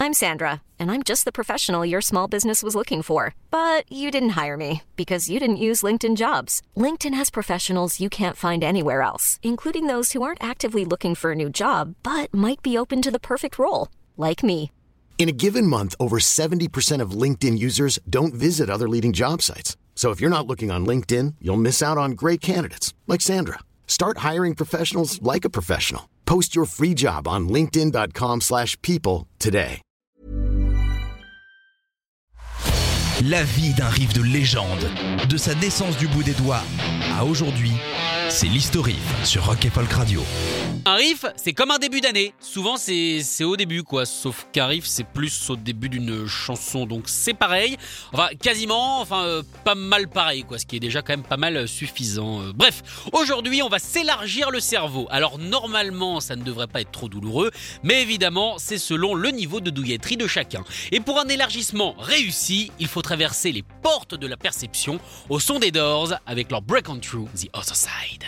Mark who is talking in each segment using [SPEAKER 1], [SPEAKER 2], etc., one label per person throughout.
[SPEAKER 1] I'm Sandra, and I'm just the professional your small business was looking for. But you didn't hire me because you didn't use LinkedIn Jobs. LinkedIn has professionals you can't find anywhere else, including those who aren't actively looking for a new job, but might be open to the perfect role, like me.
[SPEAKER 2] In a given month, over 70% of LinkedIn users don't visit other leading job sites. So if you're not looking on LinkedIn, you'll miss out on great candidates like Sandra. Start hiring professionals like a professional. Post your free job on linkedin.com/people today.
[SPEAKER 3] La vie d'un riff de légende, de sa naissance du bout des doigts à aujourd'hui, c'est l'Historiff sur Rock & Folk Radio.
[SPEAKER 4] Un riff, c'est comme un début d'année. Souvent, c'est au début, quoi. Sauf qu'un riff, c'est plus au début d'une chanson. Donc, c'est pareil. Enfin, quasiment. Enfin, pas mal pareil, quoi. Ce qui est déjà quand même pas mal suffisant. Bref, aujourd'hui, on va s'élargir le cerveau. Alors, normalement, ça ne devrait pas être trop douloureux. Mais évidemment, c'est selon le niveau de douilletterie de chacun. Et pour un élargissement réussi, il faut traverser les portes de la perception au son des Doors avec leur Break On Through the Other Side.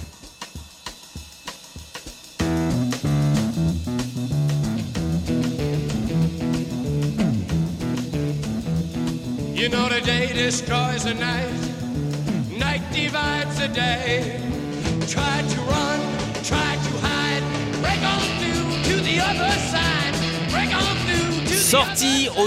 [SPEAKER 5] You know the day destroys the night, night divides the day. Try to run, try to hide, break on through to the other side, break on through to the
[SPEAKER 4] Sortie au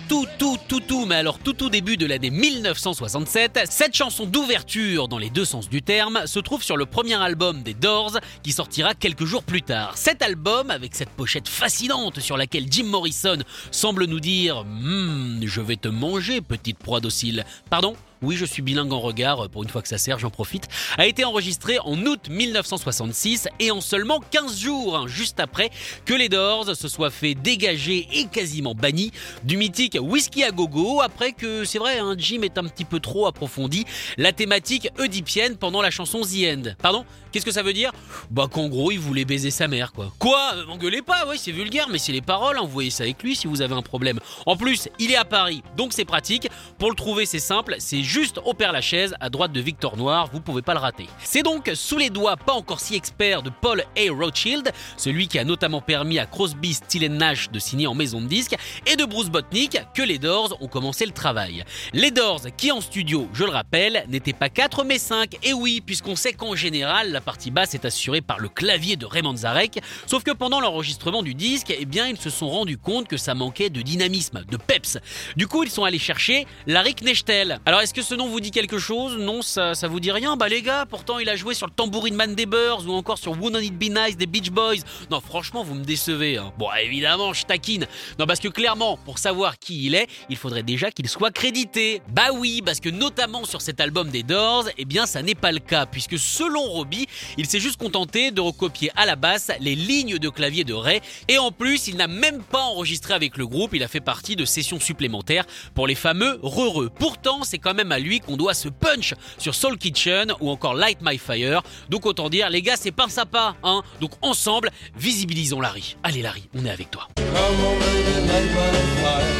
[SPEAKER 4] mais alors tout début de l'année 1967, cette chanson d'ouverture, dans les deux sens du terme, se trouve sur le premier album des Doors qui sortira quelques jours plus tard. Cet album, avec cette pochette fascinante sur laquelle Jim Morrison semble nous dire « Je vais te manger, petite proie docile ». Pardon ? Oui, je suis bilingue en regard, pour une fois que ça sert, j'en profite, a été enregistré en août 1966 et en seulement 15 jours, juste après que les Doors se soient fait dégager et quasiment bannis du mythique Whisky à Gogo, après que, c'est vrai, Jim est un petit peu trop approfondi la thématique oedipienne pendant la chanson The End. Pardon ? Qu'est-ce que ça veut dire ? Bah qu'en gros, il voulait baiser sa mère, quoi. Quoi ? M'engueulez pas, ouais, c'est vulgaire, mais c'est les paroles, vous voyez ça avec lui si vous avez un problème. En plus, il est à Paris, donc c'est pratique. Pour le trouver, c'est simple, c'est juste au Père-Lachaise, à droite de Victor Noir, vous pouvez pas le rater. C'est donc sous les doigts pas encore si experts de Paul A. Rothschild, celui qui a notamment permis à Crosby, Stills & Nash de signer en maison de disque, et de Bruce Botnick que les Doors ont commencé le travail. Les Doors qui en studio, je le rappelle, n'étaient pas 4 mais 5, et oui, puisqu'on sait qu'en général, la partie basse est assurée par le clavier de Ray Manzarek, sauf que pendant l'enregistrement du disque, eh bien, ils se sont rendus compte que ça manquait de dynamisme, de peps. Du coup, ils sont allés chercher Larry Knechtel. Alors, est-ce que ce nom vous dit quelque chose ? Non, ça vous dit rien ? Bah les gars, pourtant il a joué sur le Tambourine Man des Byrds ou encore sur Wouldn't It Be Nice des Beach Boys. Non, franchement, vous me décevez. Bon, évidemment, je taquine. Non, parce que clairement, pour savoir qui il est, il faudrait déjà qu'il soit crédité. Bah oui, parce que notamment sur cet album des Doors, eh bien ça n'est pas le cas, puisque selon Robbie, il s'est juste contenté de recopier à la basse les lignes de clavier de Ray, et en plus, il n'a même pas enregistré avec le groupe, il a fait partie de sessions supplémentaires pour les fameux Reureux. Pourtant, c'est quand même à lui qu'on doit ce punch sur Soul Kitchen ou encore Light My Fire. Donc autant dire, les gars, c'est pince à pas, hein. Donc ensemble, visibilisons Larry. Allez Larry, on est avec toi.
[SPEAKER 5] Come on baby, light my fire.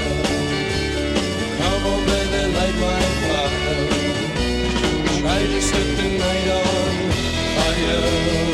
[SPEAKER 5] Come on baby, light my fire. Try to set the night on fire.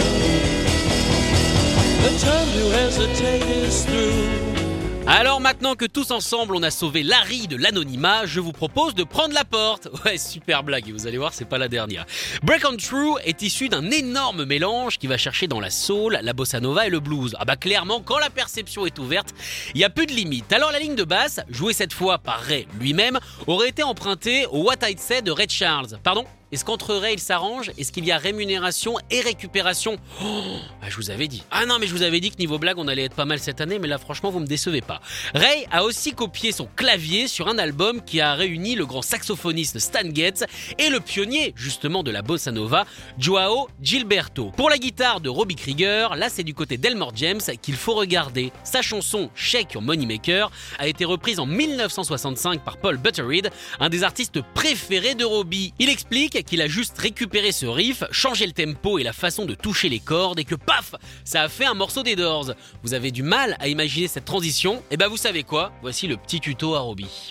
[SPEAKER 5] The time to hesitate is through.
[SPEAKER 4] Alors maintenant que tous ensemble on a sauvé Larry de l'anonymat, je vous propose de prendre la porte. Ouais, super blague, vous allez voir, c'est pas la dernière. Break On Through est issu d'un énorme mélange qui va chercher dans la soul, la bossa nova et le blues. Ah bah clairement, quand la perception est ouverte, il y a plus de limite. Alors la ligne de basse, jouée cette fois par Ray lui-même, aurait été empruntée au What I'd Say de Ray Charles. Pardon ? Est-ce qu'entre Ray il s'arrange ? Est-ce qu'il y a rémunération et récupération ? Je vous avais dit. Ah non, mais je vous avais dit que niveau blague on allait être pas mal cette année, mais là franchement vous me décevez pas. Ray a aussi copié son clavier sur un album qui a réuni le grand saxophoniste Stan Getz et le pionnier justement de la bossa nova, Joao Gilberto. Pour la guitare de Robbie Krieger, là c'est du côté d'Elmore James qu'il faut regarder. Sa chanson Shake Your Moneymaker a été reprise en 1965 par Paul Butterid, un des artistes préférés de Robbie. Il explique qu'il a juste récupéré ce riff, changé le tempo et la façon de toucher les cordes et que paf, ça a fait un morceau des Doors. Vous avez du mal à imaginer cette transition ? Et ben vous savez quoi ? Voici le petit tuto à Robbie.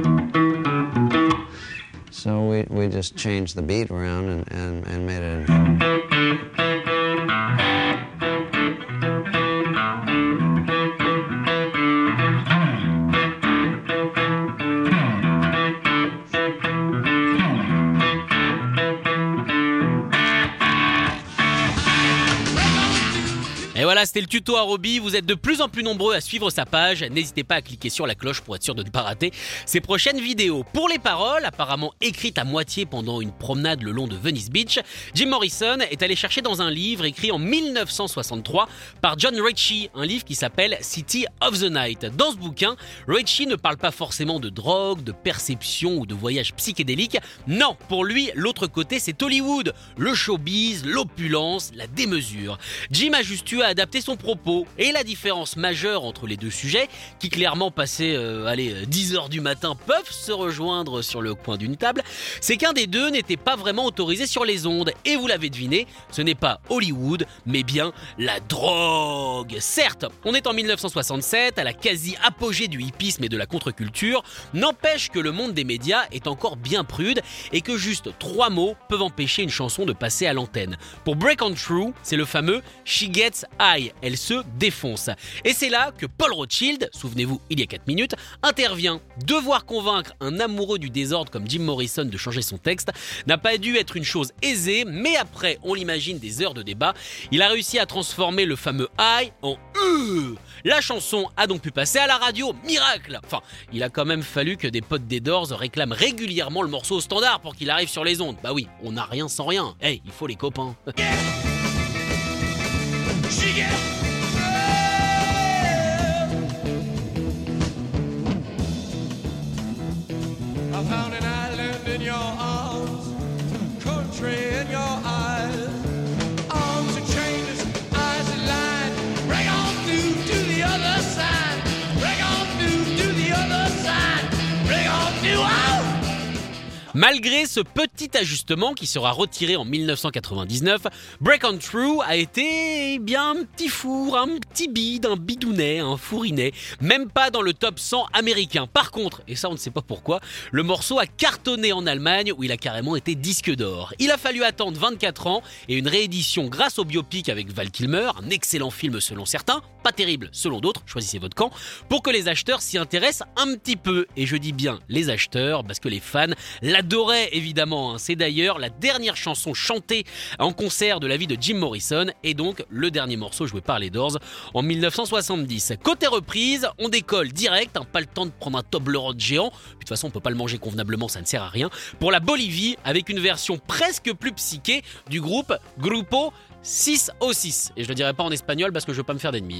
[SPEAKER 6] So we just changed the beat around and made it
[SPEAKER 4] voilà, c'était le tuto à Roby. Vous êtes de plus en plus nombreux à suivre sa page. N'hésitez pas à cliquer sur la cloche pour être sûr de ne pas rater ses prochaines vidéos. Pour les paroles, apparemment écrites à moitié pendant une promenade le long de Venice Beach, Jim Morrison est allé chercher dans un livre écrit en 1963 par John Ritchie, un livre qui s'appelle City of the Night. Dans ce bouquin, Ritchie ne parle pas forcément de drogue, de perception ou de voyage psychédélique. Non, pour lui, l'autre côté, c'est Hollywood, le showbiz, l'opulence, la démesure. Jim a juste eu à adapter son propos. Et la différence majeure entre les deux sujets, qui clairement passés 10h du matin peuvent se rejoindre sur le coin d'une table, c'est qu'un des deux n'était pas vraiment autorisé sur les ondes. Et vous l'avez deviné, ce n'est pas Hollywood, mais bien la drogue. Certes, on est en 1967, à la quasi-apogée du hippisme et de la contre-culture, n'empêche que le monde des médias est encore bien prude et que juste 3 mots peuvent empêcher une chanson de passer à l'antenne. Pour Break On Through, c'est le fameux « She Gets High », elle se défonce. Et c'est là que Paul Rothschild, souvenez-vous, il y a 4 minutes, intervient. Devoir convaincre un amoureux du désordre comme Jim Morrison de changer son texte n'a pas dû être une chose aisée, mais après, on l'imagine, des heures de débat, il a réussi à transformer le fameux « high » en « La chanson a donc pu passer à la radio, miracle. Enfin, il a quand même fallu que des potes des Doors réclament régulièrement le morceau au standard pour qu'il arrive sur les ondes. Bah oui, on n'a rien sans rien. Hey, il faut les copains.
[SPEAKER 5] I found an island in your arms, country in your eyes. Arms are chainless, eyes are lined. Break on through to the other side. Break on through to the other side. Break on through. Oh!
[SPEAKER 4] Malgré ce petit ajustement qui sera retiré en 1999, Break On Through a été bien un petit four, un petit bide, un bidounet, un fourinet, même pas dans le top 100 américain. Par contre, et ça on ne sait pas pourquoi, le morceau a cartonné en Allemagne où il a carrément été disque d'or. Il a fallu attendre 24 ans et une réédition grâce au biopic avec Val Kilmer, un excellent film selon certains, pas terrible selon d'autres, choisissez votre camp, pour que les acheteurs s'y intéressent un petit peu. Et je dis bien les acheteurs parce que les fans l'adoraient évidemment. C'est d'ailleurs la dernière chanson chantée en concert de la vie de Jim Morrison et donc le dernier morceau joué par les Doors en 1970. Côté reprise, on décolle direct, pas le temps de prendre un Toblerone géant. Puis, de toute façon, on peut pas le manger convenablement, ça ne sert à rien. Pour la Bolivie, avec une version presque plus psyché du groupe Grupo 606. Et je le dirai pas en espagnol parce que je veux pas me faire d'ennemis.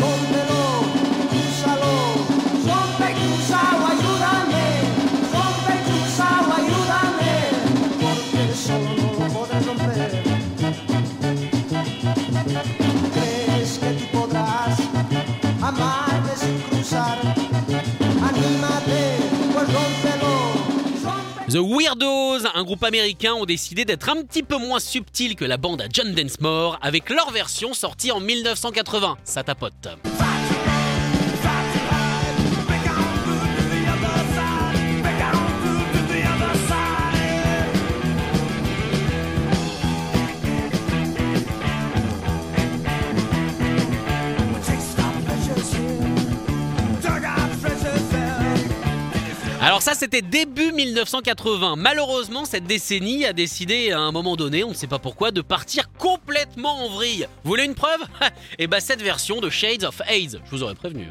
[SPEAKER 4] The Weirdos, un groupe américain, ont décidé d'être un petit peu moins subtils que la bande à John Densmore avec leur version sortie en 1980. Ça tapote. Alors ça, c'était début 1980. Malheureusement, cette décennie a décidé à un moment donné, on ne sait pas pourquoi, de partir complètement en vrille. Vous voulez une preuve ? Et bah cette version de Shades of AIDS, je vous aurais prévenu.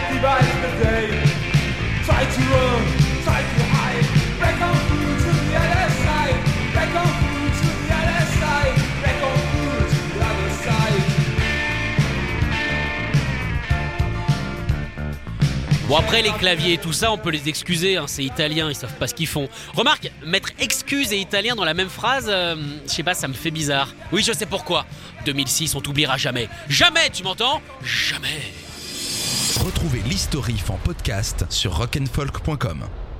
[SPEAKER 4] Bon, après les claviers et tout ça, on peut les excuser, c'est italien, ils savent pas ce qu'ils font. Remarque, mettre excuse et italien dans la même phrase, je sais pas, ça me fait bizarre. Oui, je sais pourquoi. 2006, on t'oubliera jamais. Jamais, tu m'entends ? Jamais.
[SPEAKER 3] Retrouvez l'Historif en podcast sur rockandfolk.com.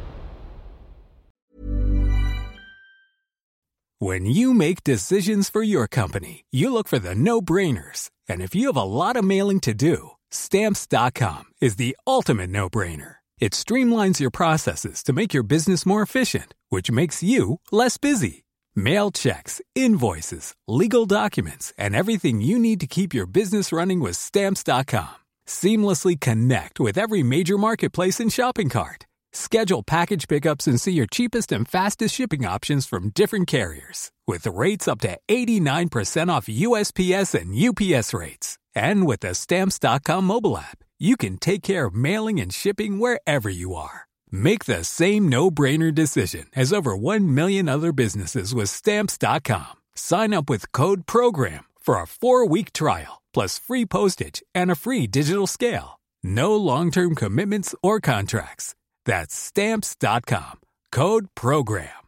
[SPEAKER 6] When you make decisions for your company, you look for the no-brainers. And if you have a lot of mailing to do, Stamps.com is the ultimate no-brainer. It streamlines your processes to make your business more efficient, which makes you less busy. Mail checks, invoices, legal documents, and everything you need to keep your business running with Stamps.com. Seamlessly connect with every major marketplace and shopping cart. Schedule package pickups and see your cheapest and fastest shipping options from different carriers, with rates up to 89% off USPS and UPS rates. And with the Stamps.com mobile app, you can take care of mailing and shipping wherever you are. Make the same no-brainer decision as over 1 million other businesses with Stamps.com. Sign up with code PROGRAM for a 4-week trial, plus free postage and a free digital scale. No long-term commitments or contracts. That's Stamps.com. Code PROGRAM.